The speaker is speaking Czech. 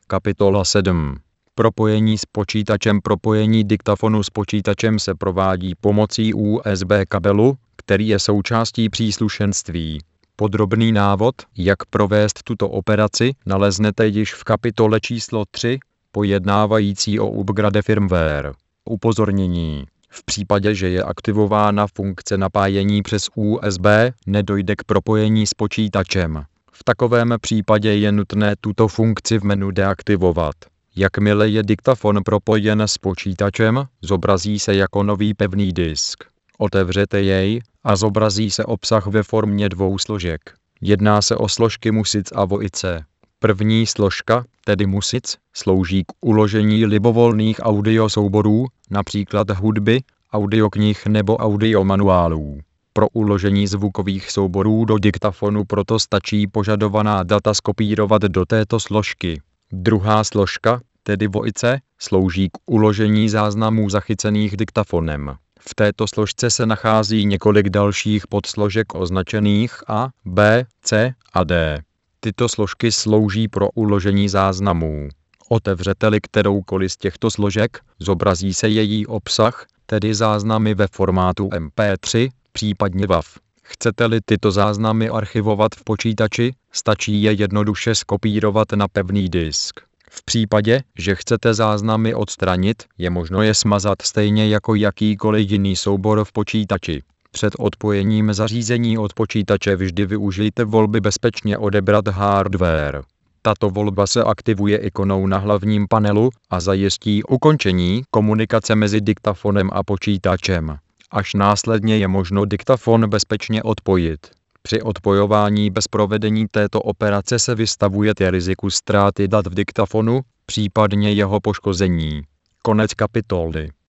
Kapitola 7. Propojení s počítačem. Propojení diktafonu s počítačem se provádí pomocí USB kabelu, který je součástí příslušenství. Podrobný návod, jak provést tuto operaci, naleznete již v kapitole číslo 3, pojednávající o upgrade firmware. Upozornění. V případě, že je aktivována funkce napájení přes USB, nedojde k propojení s počítačem. V takovém případě je nutné tuto funkci v menu deaktivovat. Jakmile je diktafon propojen s počítačem, zobrazí se jako nový pevný disk. Otevřete jej a zobrazí se obsah ve formě 2 složek. Jedná se o složky Music a Voice. První složka, tedy Music, slouží k uložení libovolných audiosouborů, například hudby, audioknih nebo audiomanuálů. Pro uložení zvukových souborů do diktafonu proto stačí požadovaná data skopírovat do této složky. Druhá složka, tedy Voice, slouží k uložení záznamů zachycených diktafonem. V této složce se nachází několik dalších podsložek označených A, B, C a D. Tyto složky slouží pro uložení záznamů. Otevřete-li kteroukoliv z těchto složek, zobrazí se její obsah, tedy záznamy ve formátu MP3, případně WAV. Chcete-li tyto záznamy archivovat v počítači, stačí je jednoduše skopírovat na pevný disk. V případě, že chcete záznamy odstranit, je možno je smazat stejně jako jakýkoliv jiný soubor v počítači. Před odpojením zařízení od počítače vždy využijte volby bezpečně odebrat hardware. Tato volba se aktivuje ikonou na hlavním panelu a zajistí ukončení komunikace mezi diktafonem a počítačem. Až následně je možno diktafon bezpečně odpojit. Při odpojování bez provedení této operace se vystavujete riziku ztráty dat v diktafonu, případně jeho poškození. Konec kapitoly.